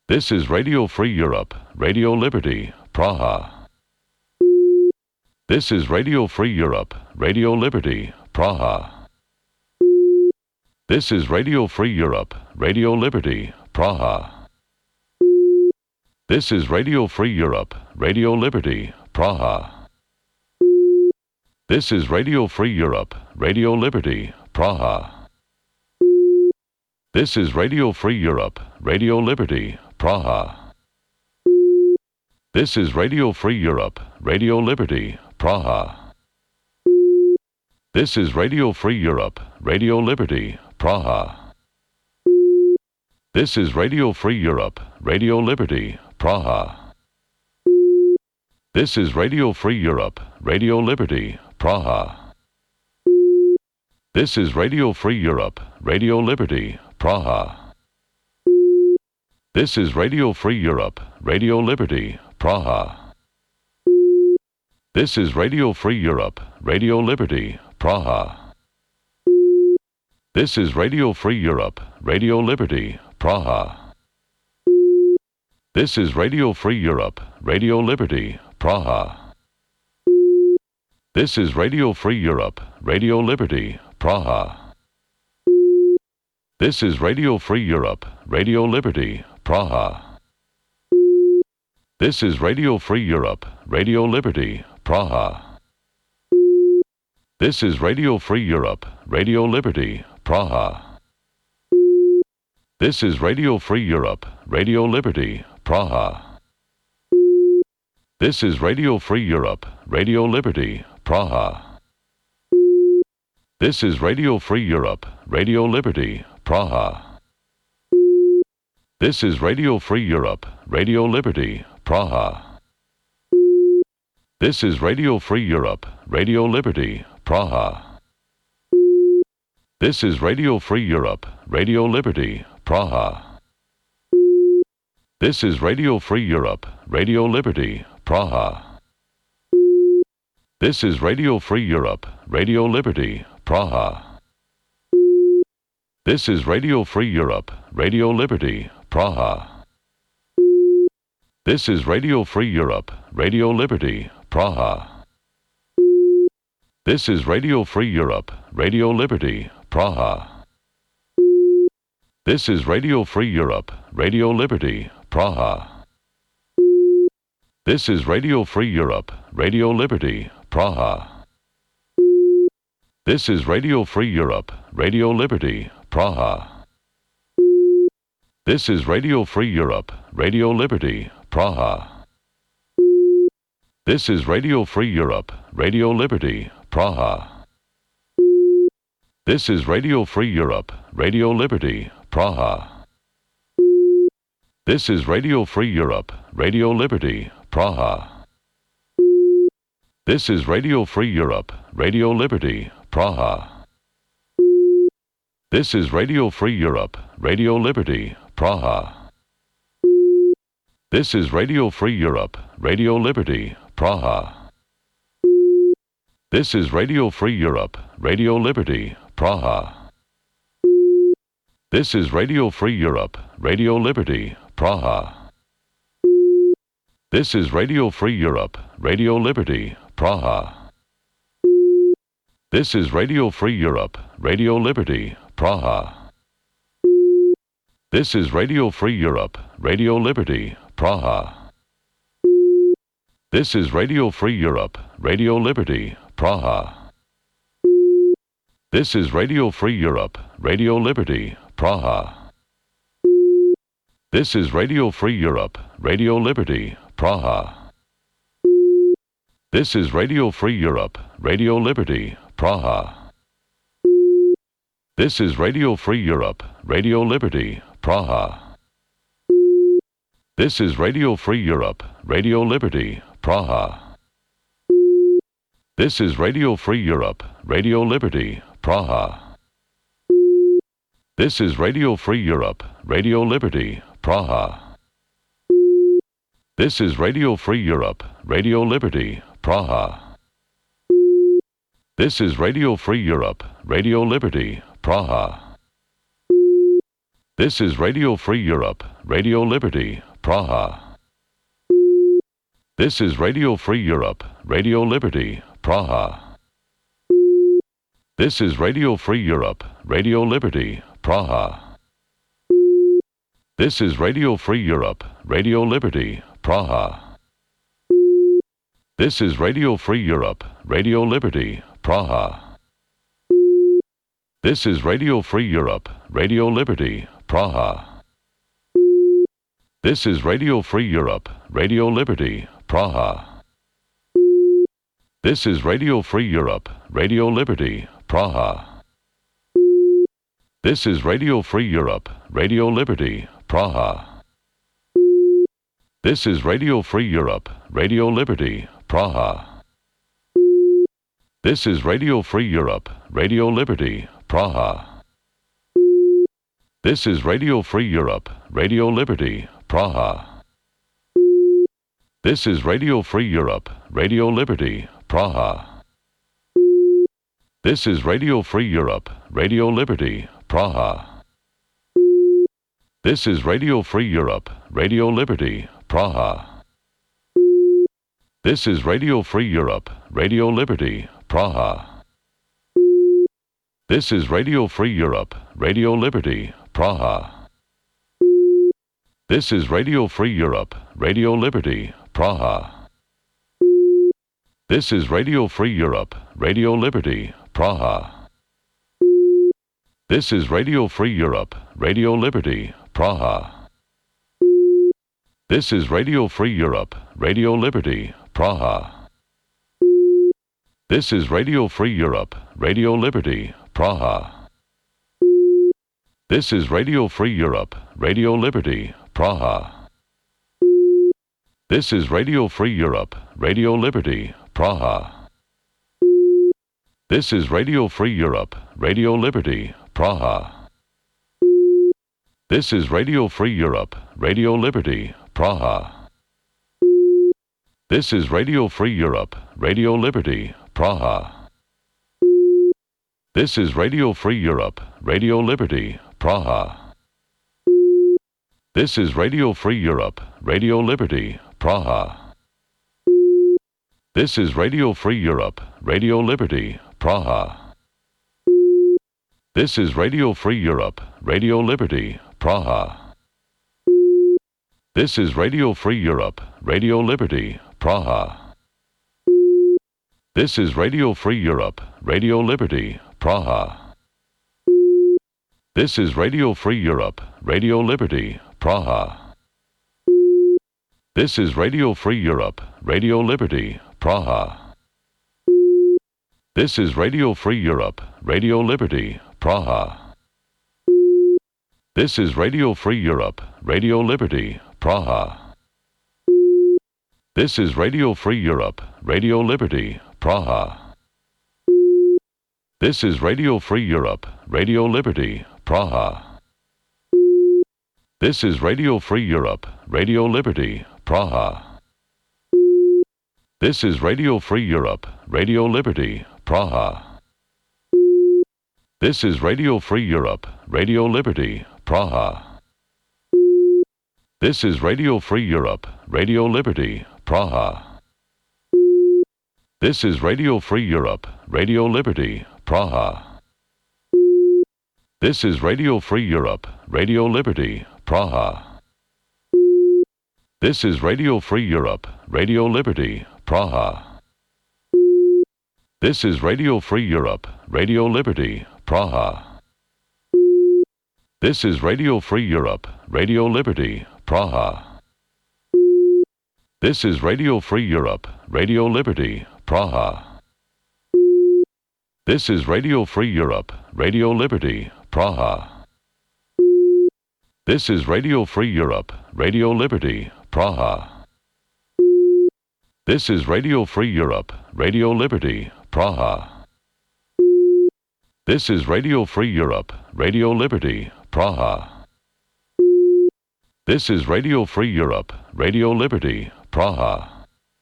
This is Radio Free Europe, Radio Liberty, Praha. This is Radio Free Europe, Radio Liberty, Praha. This is Radio Free Europe, Radio Liberty, Praha. This is Radio Free Europe, Radio Liberty, Praha. This is Radio Free Europe, Radio Liberty, Praha. This is Radio Free Europe, Radio Liberty, Praha. This is Radio Free Europe, Radio Liberty, Praha. This is Radio Free Europe, Radio Liberty, Praha. This is Radio Free Europe, Radio Liberty, Praha. This is Radio Free Europe, Radio Liberty, Praha. This is Radio Free Europe, Radio Liberty, Praha. This is Radio Free Europe, Radio Liberty, Praha. This is Radio Free Europe, Radio Liberty, Praha. This is Radio Free Europe, Radio Liberty, Praha. This is Radio Free Europe, Radio Liberty, Praha. This is Radio Free Europe, Radio Liberty, Praha. This is Radio Free Europe, Radio Liberty, Praha. This is Radio Free Europe, Radio Liberty, Praha. This is Radio Free Europe, Radio Liberty, Praha. This is Radio Free Europe, Radio Liberty, Praha. This is Radio Free Europe, Radio Liberty, Praha. This is Radio Free Europe, Radio Liberty, Praha. This is Radio Free Europe, Radio Liberty, Praha. This is Radio Free Europe, Radio Liberty, Praha. This is Radio Free Europe, Radio Liberty, Praha. This is Radio Free Europe, Radio Liberty, Praha. This is Radio Free Europe, Radio Liberty, Praha. This is Radio Free Europe, Radio Liberty, Praha. This is Radio Free Europe, Radio Liberty, Praha. This is Radio Free Europe, Radio Liberty, Praha. This is Radio Free Europe, Radio Liberty, Praha. This is Radio Free Europe, Radio Liberty, Praha. This is Radio Free Europe, Radio Liberty, Praha. This is Radio Free Europe, Radio Liberty, Praha. This is Radio Free Europe, Radio Liberty, Praha. This is Radio Free Europe, Radio Liberty, Praha. This is Radio Free Europe, Radio Liberty, Praha. This is Radio Free Europe, Radio Liberty, Praha. This is Radio Free Europe, Radio Liberty, Praha. This is Radio Free Europe, Radio Liberty, Praha. This is Radio Free Europe, Radio Liberty, Praha. This is Radio Free Europe, Radio Liberty, Praha. This is Radio Free Europe, Radio Liberty, Praha. This is Radio Free Europe, Radio Liberty, Praha. This is Radio Free Europe, Radio Liberty, Praha. This is Radio Free Europe, Radio Liberty, Praha. This is Radio Free Europe, Radio Liberty, Praha. This is Radio Free Europe, Radio Liberty, Praha. This is Radio Free Europe, Radio Liberty, Praha. This is Radio Free Europe, Radio Liberty, Praha. This is Radio Free Europe, Radio Liberty, Praha. This is Radio Free Europe, Radio Liberty, Praha. This is Radio Free Europe, Radio Liberty, Praha. This is Radio Free Europe, Radio Liberty, Praha. This is Radio Free Europe, Radio Liberty, Praha. This is Radio Free Europe, Radio Liberty, Praha. This is Radio Free Europe, Radio Liberty, Praha. This is Radio Free Europe, Radio Liberty, Praha. This is Radio Free Europe, Radio Liberty, Praha. This is Radio Free Europe, Radio Liberty, Praha. This is Radio Free Europe, Radio Liberty, Praha. This is Radio Free Europe, Radio Liberty, Praha. This is Radio Free Europe, Radio Liberty, Praha. This is Radio Free Europe, Radio Liberty, Praha. This is Radio Free Europe, Radio Liberty, Praha. This is Radio Free Europe, Radio Liberty, Praha. This is Radio Free Europe, Radio Liberty, Praha. This is Radio Free Europe, Radio Liberty, Praha. This is Radio Free Europe, Radio Liberty, Praha. This is Radio Free Europe, Radio Liberty, Praha. This is Radio Free Europe, Radio Liberty, Praha. This is Radio Free Europe, Radio Liberty, Praha. This is Radio Free Europe, Radio Liberty, Praha. This is Radio Free Europe, Radio Liberty, Praha. This is Radio Free Europe, Radio Liberty, Praha. This is Radio Free Europe, Radio Liberty, Praha. This is Radio Free Europe, Radio Liberty, Praha. This is Radio Free Europe, Radio Liberty, Praha. This is Radio Free Europe, Radio Liberty, Praha. This is Radio Free Europe, Radio Liberty, Praha. This is Radio Free Europe, Radio Liberty, Praha. This is Radio Free Europe, Radio Liberty, Praha. This is Radio Free Europe, Radio Liberty, Praha. This is Radio Free Europe, Radio Liberty, Praha. This is Radio Free Europe, Radio Liberty, Praha. This is Radio Free Europe, Radio Liberty, Praha. This is Radio Free Europe, Radio Liberty, Praha. This is Radio Free Europe, Radio Liberty, Praha. This is Radio Free Europe, Radio Liberty, Praha. This is Radio Free Europe, Radio Liberty, Praha. This is Radio Free Europe, Radio Liberty, Praha. This is Radio Free Europe, Radio Liberty, Praha. This is Radio Free Europe, Radio Liberty, Praha. This is Radio Free Europe, Radio Liberty, Praha. This is Radio Free Europe, Radio Liberty, Praha. This is Radio Free Europe, Radio Liberty, Praha. This is Radio Free Europe, Radio Liberty, Praha. This is Radio Free Europe, Radio Liberty, Praha. This is Radio Free Europe, Radio Liberty, Praha. This is Radio Free Europe, Radio Liberty, Praha. This is Radio Free Europe, Radio Liberty, Praha. This is Radio Free Europe, Radio Liberty, Praha. This is Radio Free Europe, Radio Liberty, Praha. This is Radio Free Europe, Radio Liberty, Praha. This is Radio Free Europe, Radio Liberty, Praha. This is Radio Free Europe, Radio Liberty, Praha. This is Radio Free Europe, Radio Liberty, Praha. This is Radio Free Europe, Radio Liberty, Praha. This is Radio Free Europe, Radio Liberty, Praha.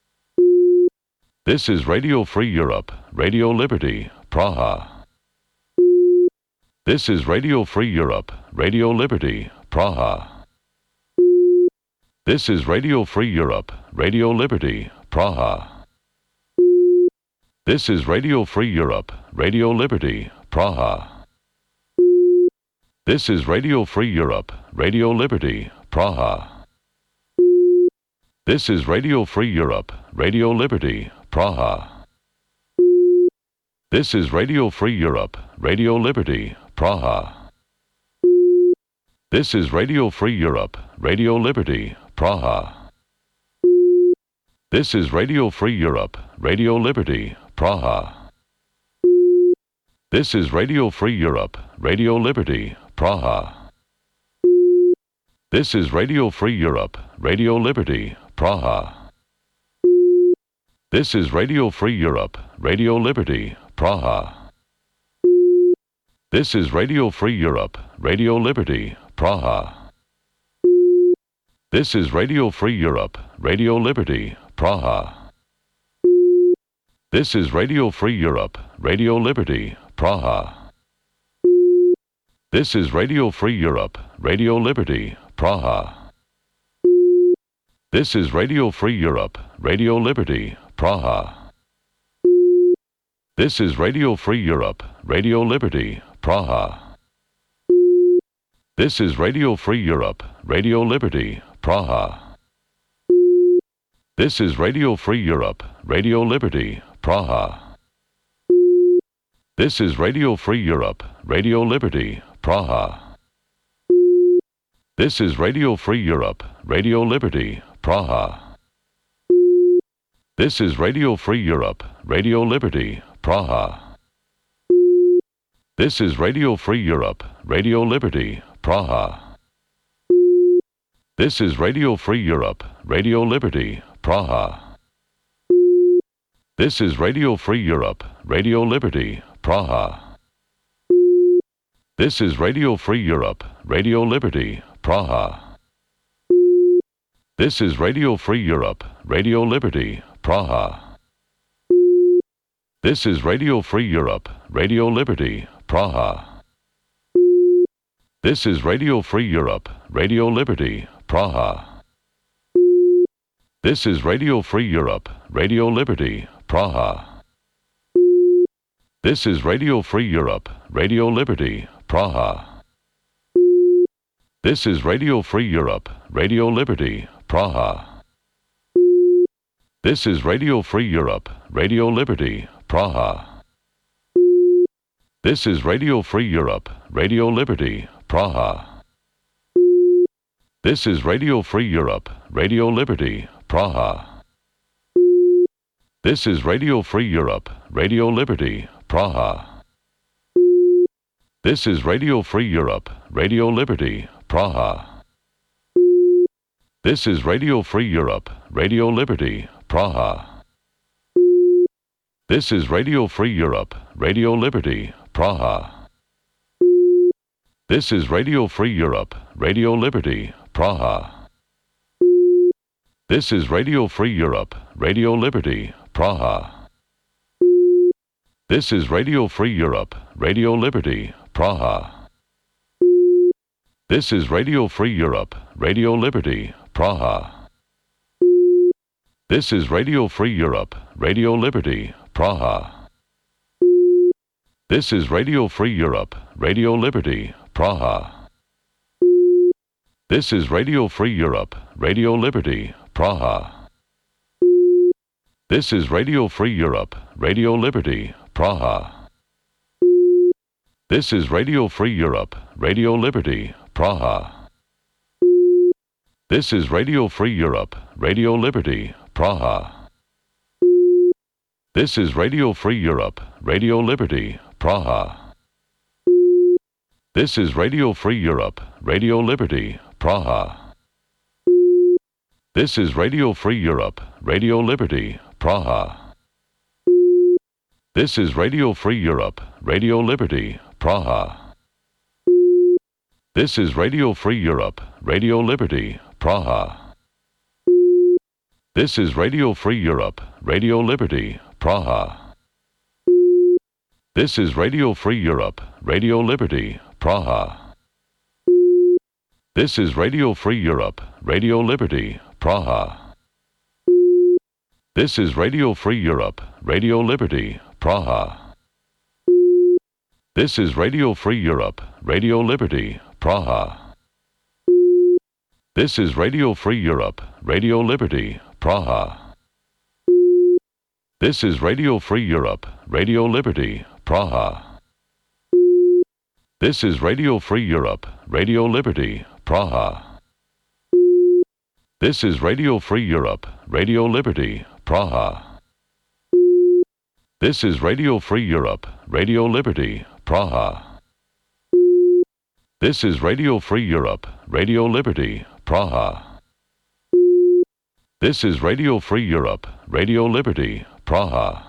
This is Radio Free Europe, Radio Liberty, Praha. This is Radio Free Europe, Radio Liberty, Praha. This is Radio Free Europe, Radio Liberty, Praha. This is Radio Free Europe, Radio Liberty, Praha. This is Radio Free Europe, Radio Liberty, Praha. This is Radio Free Europe, Radio Liberty, Praha. This is Radio Free Europe, Radio Liberty, Praha. This is Radio Free Europe, Radio Liberty, Praha. This is Radio Free Europe, Radio Liberty, Praha. This is Radio Free Europe, Radio Liberty, Praha. This is Radio Free Europe, Radio Liberty, Praha. This is Radio Free Europe, Radio Liberty, Praha. This is Radio Free Europe, Radio Liberty, Praha. This is Radio Free Europe, Radio Liberty, Praha. This is Radio Free Europe, Radio Liberty, Praha. This is Radio Free Europe, Radio Liberty, Praha. This is Radio Free Europe, Radio Liberty, Praha. This is Radio Free Europe, Radio Liberty, Praha. This is Radio Free Europe, Radio Liberty, Praha. This is Radio Free Europe, Radio Liberty, Praha. This is Radio Free Europe, Radio Liberty, Praha. This is Radio Free Europe, Radio Liberty, Praha. This is Radio Free Europe, Radio Liberty, Praha. This is Radio Free Europe, Radio Liberty, Praha. This is Radio Free Europe, Radio Liberty, Praha. This is Radio Free Europe, Radio Liberty, Praha. This is Radio Free Europe, Radio Liberty, Praha. This is Radio Free Europe, Radio Liberty, Praha. This is Radio Free Europe, Radio Liberty, Praha. This is Radio Free Europe, Radio Liberty, Praha. This is Radio Free Europe, Radio Liberty, Praha. This is Radio Free Europe, Radio Liberty, Praha. This is Radio Free Europe, Radio Liberty, Praha. This is Radio Free Europe, Radio Liberty, Praha. This is Radio Free Europe, Radio Liberty, Praha. This is Radio Free Europe, Radio Liberty, Praha. This is Radio Free Europe, Radio Liberty, Praha. This is Radio Free Europe, Radio Liberty, Praha. This is Radio Free Europe, Radio Liberty, Praha. This is Radio Free Europe, Radio Liberty, Praha. This is Radio Free Europe, Radio Liberty, Praha. This is Radio Free Europe, Radio Liberty, Praha. This is Radio Free Europe, Radio Liberty, Praha. This is Radio Free Europe, Radio Liberty, Praha. This is Radio Free Europe, Radio Liberty, Praha. This is Radio Free Europe, Radio Liberty, Praha. This is Radio Free Europe, Radio Liberty, Praha. This is Radio Free Europe, Radio Liberty, Praha. This is Radio Free Europe, Radio Liberty, Praha. This is Radio Free Europe, Radio Liberty, Praha. This is Radio Free Europe, Radio Liberty, Praha. This is Radio Free Europe, Radio Liberty, Praha. This is Radio Free Europe, Radio Liberty, Praha. This is Radio Free Europe, Radio Liberty, Praha. This is Radio Free Europe, Radio Liberty, Praha. This is Radio Free Europe, Radio Liberty, Praha. This is Radio Free Europe, Radio Liberty, Praha. This is Radio Free Europe, Radio Liberty, Praha. This is Radio Free Europe, Radio Liberty, Praha. This is Radio Free Europe, Radio Liberty, Praha. This is Radio Free Europe, Radio Liberty, Praha. This is Radio Free Europe, Radio Liberty, Praha. This is Radio Free Europe, Radio Liberty, Praha. This is Radio Free Europe, Radio Liberty, Praha. This is Radio Free Europe, Radio Liberty, Praha. This is Radio Free Europe, Radio Liberty, Praha. This is Radio Free Europe, Radio Liberty, Praha.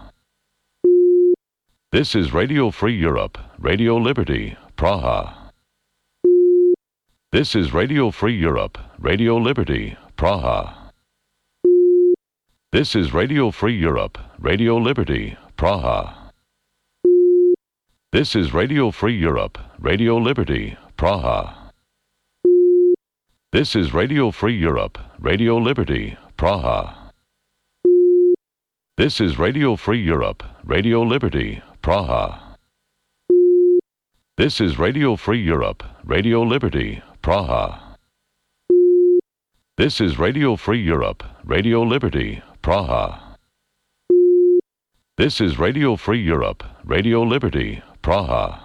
This is Radio Free Europe, Radio Liberty, Praha. This is Radio Free Europe, Radio Liberty, Praha. This is Radio Free Europe, Radio Liberty, Praha. This is Radio Free Europe, Radio Liberty, Praha. This is Radio Free Europe, Radio Liberty, Praha. This is Radio Free Europe, Radio Liberty, Praha. This is Radio Free Europe, Radio Liberty, Praha. This is Radio Free Europe, Radio Liberty, Praha. This is Radio Free Europe, Radio Liberty, Praha.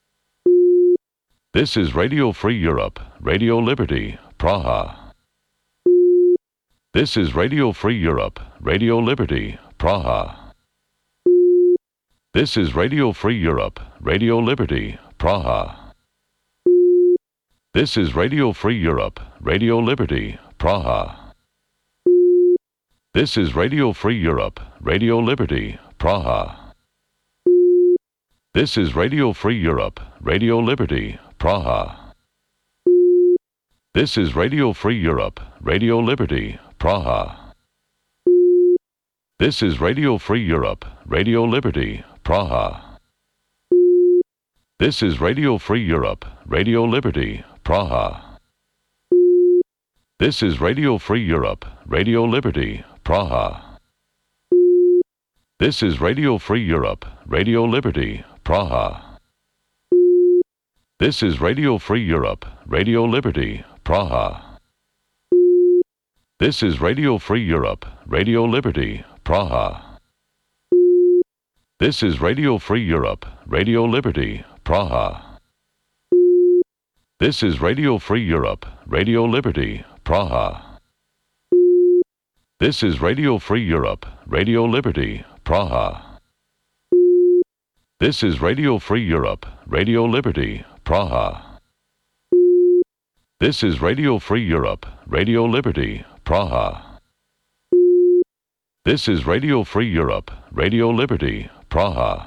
This is Radio Free Europe, Radio Liberty, Praha. This is Radio Free Europe, Radio Liberty, Praha. This is Radio Free Europe, Radio Liberty, Praha. This is Radio Free Europe, Radio Liberty, Praha. This is Radio Free Europe, Radio Liberty, Praha. This is Radio Free Europe, Radio Liberty, Praha. This is Radio Free Europe, Radio Liberty, Praha. This is Radio Free Europe, Radio Liberty, Praha. This is Radio Free Europe, Radio Liberty, Praha. This is Radio Free Europe, Radio Liberty, Praha. This is Radio Free Europe, Radio Liberty, Praha. This is Radio Free Europe, Radio Liberty, Praha. This is Radio Free Europe, Radio Liberty, Praha. This is Radio Free Europe, Radio Liberty, Praha. This is Radio Free Europe, Radio Liberty, Praha. This is Radio Free Europe, Radio Liberty, Praha. This is Radio Free Europe, Radio Liberty, Praha. This is Radio Free Europe, Radio Liberty, Praha. This is Radio Free Europe, Radio Liberty, Praha.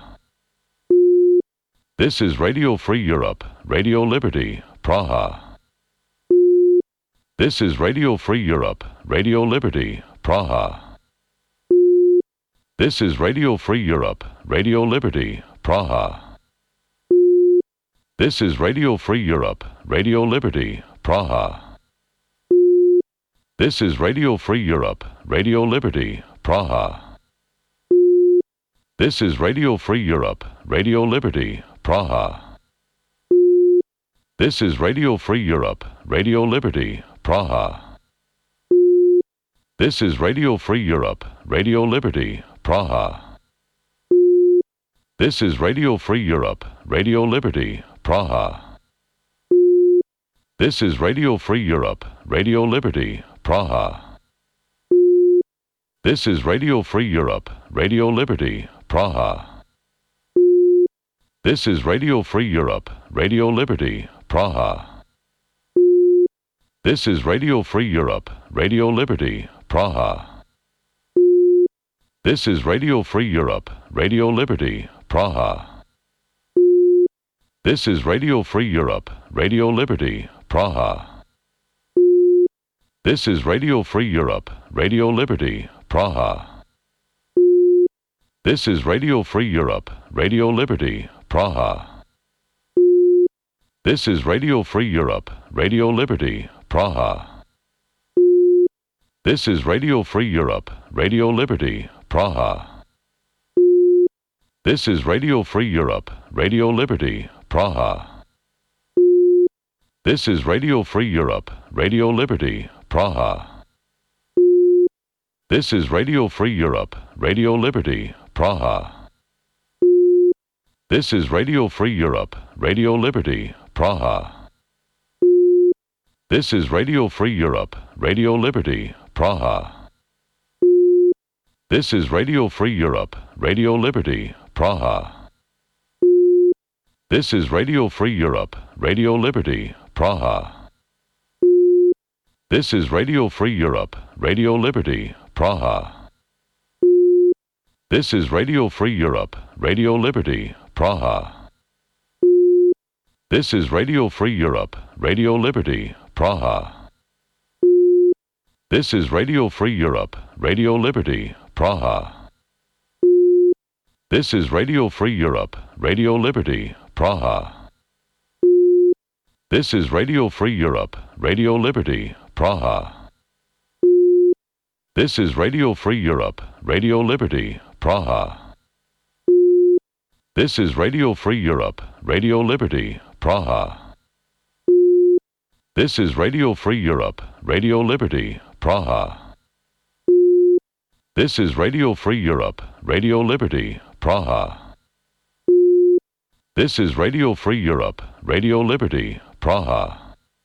This is Radio Free Europe, Radio Liberty, Praha. This is Radio Free Europe, Radio Liberty, Praha. This is Radio Free Europe, Radio Liberty, Praha. This is Radio Free Europe, Radio Liberty, Praha. This is Radio Free Europe, Radio Liberty, Praha. This is Radio Free Europe, Radio Liberty, Praha. This is Radio Free Europe, Radio Liberty, Praha. This is Radio Free Europe, Radio Liberty, Praha. This is Radio Free Europe, Radio Liberty, Praha. This is Radio Free Europe, Radio Liberty, Praha. This is Radio Free Europe, Radio Liberty, Praha. This is Radio Free Europe, Radio Liberty, Praha. This is Radio Free Europe, Radio Liberty, Praha. This is Radio Free Europe, Radio Liberty, Praha. This is Radio Free Europe, Radio Liberty, Praha. This is Radio Free Europe, Radio Liberty, Praha. This is Radio Free Europe, Radio Liberty, Praha. This is Radio Free Europe, Radio Liberty, Praha. This is Radio Free Europe, Radio Liberty, Praha. This is Radio Free Europe, Radio Liberty, Praha. This is Radio Free Europe, Radio Liberty, Praha. This is Radio Free Europe, Radio Liberty, Praha. This is Radio Free Europe, Radio Liberty, Praha. This is Radio Free Europe, Radio Liberty, Praha. This is Radio Free Europe, Radio Liberty, Praha. This is Radio Free Europe, Radio Liberty, Praha. This is Radio Free Europe, Radio Liberty, Praha. This is Radio Free Europe, Radio Liberty, Praha. This is Radio Free Europe, Radio Liberty, Praha. This is Radio Free Europe, Radio Liberty, Praha. This is Radio Free Europe, Radio Liberty, Praha. This is Radio Free Europe, Radio Liberty, Praha. This is Radio Free Europe, Radio Liberty, Praha. This is Radio Free Europe, Radio Liberty, Praha. This is Radio Free Europe, Radio Liberty, Praha. This is Radio Free Europe, Radio Liberty, Praha. This is Radio Free Europe, Radio Liberty, Praha.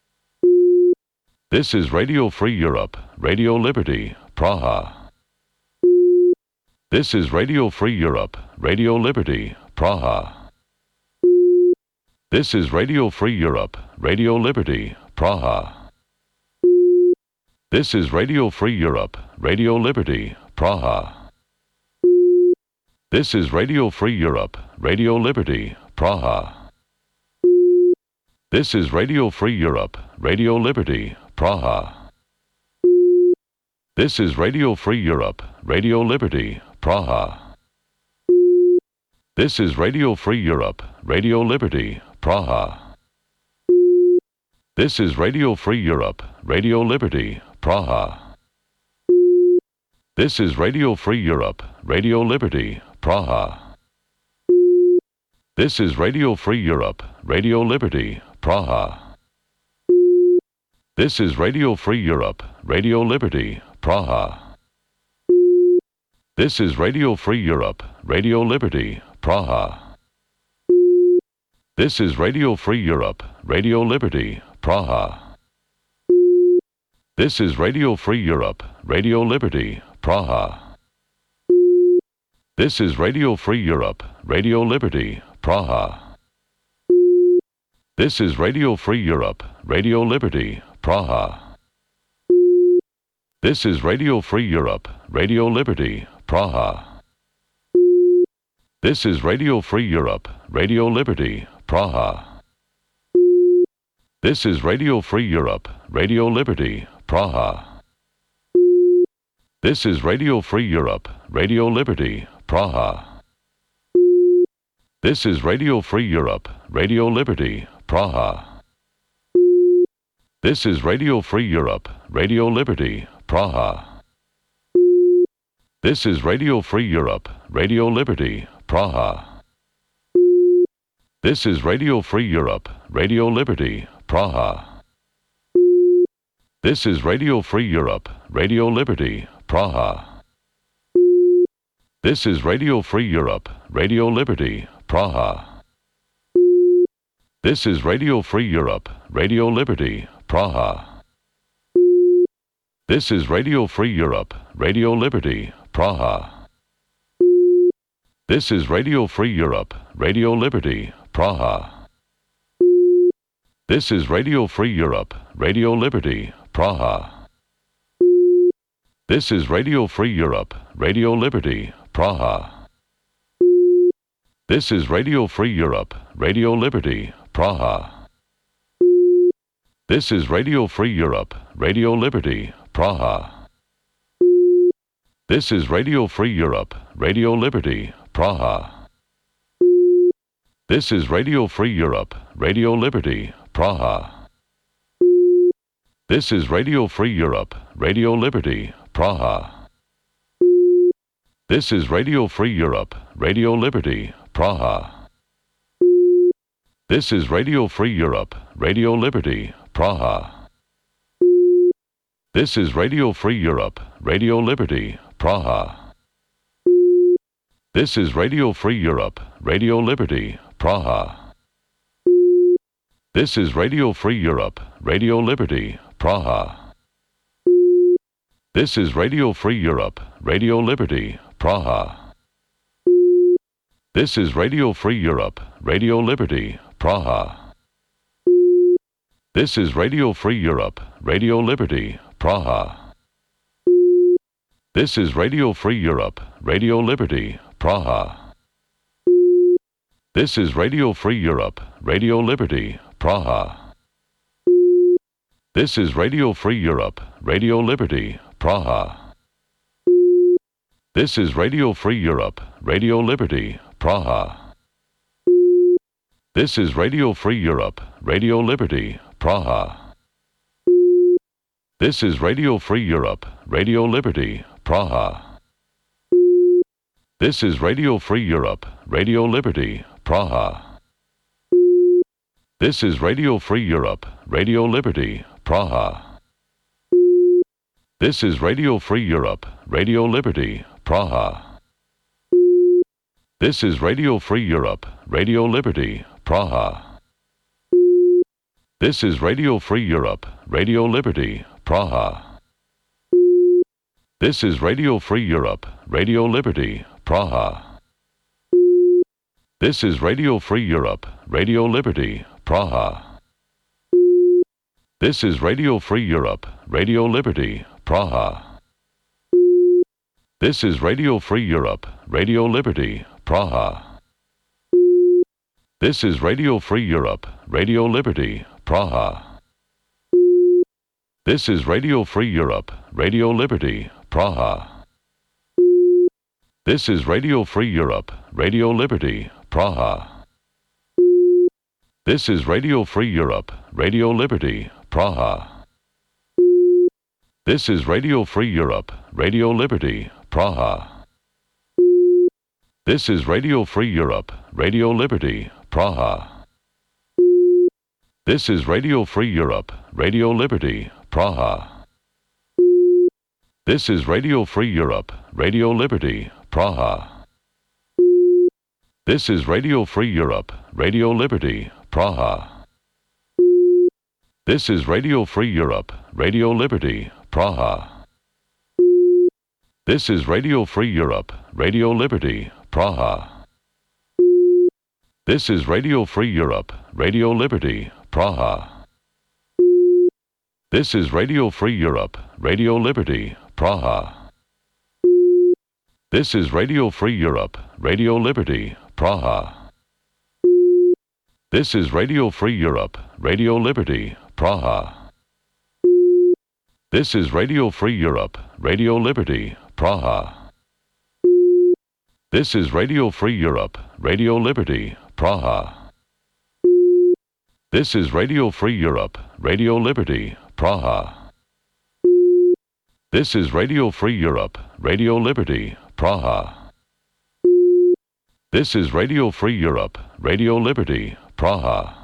This is Radio Free Europe, Radio Liberty, Praha. This is Radio Free Europe, Radio Liberty, Praha. This is Radio Free Europe, Radio Liberty, Praha. This is Radio Free Europe, Radio Liberty, Praha. This is Radio Free Europe, Radio Liberty, Praha. This is Radio Free Europe, Radio Liberty, Praha. This is Radio Free Europe, Radio Liberty, Praha. This is Radio Free Europe, Radio Liberty, Praha. This is Radio Free Europe, Radio Liberty, Praha. This is Radio Free Europe, Radio Liberty, Praha. This is Radio Free Europe, Radio Liberty, Praha. This is Radio Free Europe, Radio Liberty, Praha. This is Radio Free Europe, Radio Liberty, Praha. This is Radio Free Europe, Radio Liberty, Praha. This is Radio Free Europe, Radio Liberty, Praha. This is Radio Free Europe, Radio Liberty, Praha. This is Radio Free Europe, Radio Liberty, Praha. This is Radio Free Europe, Radio Liberty, Praha. This is Radio Free Europe, Radio Liberty, Praha. This is Radio Free Europe, Radio Liberty, Praha. This is Radio Free Europe, Radio Liberty, Praha. This is Radio Free Europe, Radio Liberty, Praha. This is Radio Free Europe, Radio Liberty, Praha. This is Radio Free Europe, Radio Liberty, Praha. This is Radio Free Europe, Radio Liberty, Praha. This is Radio Free Europe, Radio Liberty, Praha. This is Radio Free Europe, Radio Liberty, Praha. This is Radio Free Europe, Radio Liberty, Praha. This is Radio Free Europe, Radio Liberty, Praha. This is Radio Free Europe, Radio Liberty, Praha. This is Radio Free Europe, Radio Liberty, Praha. This is Radio Free Europe, Radio Liberty, Praha. This is Radio Free Europe, Radio Liberty, Praha. This is Radio Free Europe, Radio Liberty, Praha. This is Radio Free Europe, Radio Liberty, Praha. This is Radio Free Europe, Radio Liberty, Praha. This is Radio Free Europe, Radio Liberty, Praha. This is Radio Free Europe, Radio Liberty, Praha. This is Radio Free Europe, Radio Liberty, Praha. This is Radio Free Europe, Radio Liberty, Praha. This is Radio Free Europe, Radio Liberty, Praha. This is Radio Free Europe, Radio Liberty, Praha. This is Radio Free Europe, Radio Liberty, Praha. This is Radio Free Europe, Radio Liberty, Praha. This is Radio Free Europe, Radio Liberty, Praha. This is Radio Free Europe, Radio Liberty, Praha. This is Radio Free Europe, Radio Liberty, Praha. This is Radio Free Europe, Radio Liberty, Praha. This is Radio Free Europe, Radio Liberty, Praha. This is Radio Free Europe, Radio Liberty, Praha. This is Radio Free Europe, Radio Liberty, Praha. This is Radio Free Europe, Radio Liberty, Praha. This is Radio Free Europe, Radio Liberty, Praha. This is Radio Free Europe, Radio Liberty, Praha. This is Radio Free Europe, Radio Liberty, Praha. This is Radio Free Europe, Radio Liberty, Praha. This is Radio Free Europe, Radio Liberty, Praha. This is Radio Free Europe, Radio Liberty, Praha. This is Radio Free Europe, Radio Liberty, Praha. This is Radio Free Europe, Radio Liberty, Praha. This is Radio Free Europe, Radio Liberty, Praha. This is Radio Free Europe, Radio Liberty, Praha. This is Radio Free Europe, Radio Liberty, Praha. This is Radio Free Europe, Radio Liberty, Praha. This is Radio Free Europe, Radio Liberty, Praha. This is Radio Free Europe, Radio Liberty, Praha. This is Radio Free Europe, Radio Liberty, Praha. This is Radio Free Europe, Radio Liberty, Praha. This is Radio Free Europe, Radio Liberty, Praha. This is Radio Free Europe, Radio Liberty, Praha. This is Radio Free Europe, Radio Liberty, Praha. This is Radio Free Europe, Radio Liberty, Praha. This is Radio Free Europe, Radio Liberty, Praha. This is Radio Free Europe, Radio Liberty, Praha. This is Radio Free Europe, Radio Liberty, Praha. This is Radio Free Europe, Radio Liberty, Praha. This is Radio Free Europe, Radio Liberty, Praha. This is Radio Free Europe, Radio Liberty, Praha. This is Radio Free Europe, Radio Liberty, Praha. This is Radio Free Europe, Radio Liberty, Praha.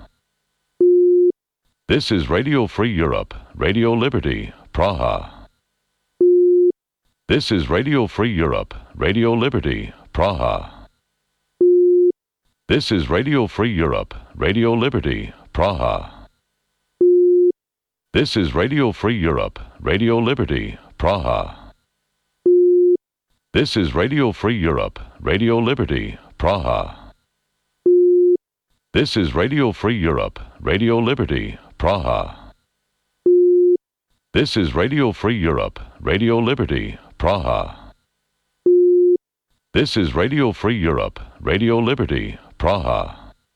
This is Radio Free Europe, Radio Liberty, Praha. This is Radio Free Europe, Radio Liberty, Praha. This is Radio Free Europe, Radio Liberty, Praha. This is Radio Free Europe, Radio Liberty, Praha. This is Radio Free Europe, Radio Liberty, Praha. This is Radio Free Europe, Radio Liberty, Praha. This is Radio Free Europe, Radio Liberty, Praha. This is Radio Free Europe, Radio Liberty, Praha.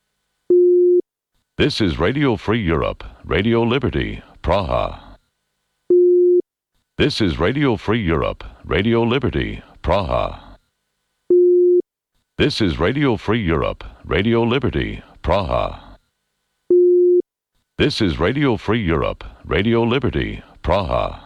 This is Radio Free Europe, Radio Liberty, Praha. This is Radio Free Europe, Radio Liberty, Praha. This is Radio Free Europe, Radio Liberty, Praha. This is Radio Free Europe, Radio Liberty, Praha.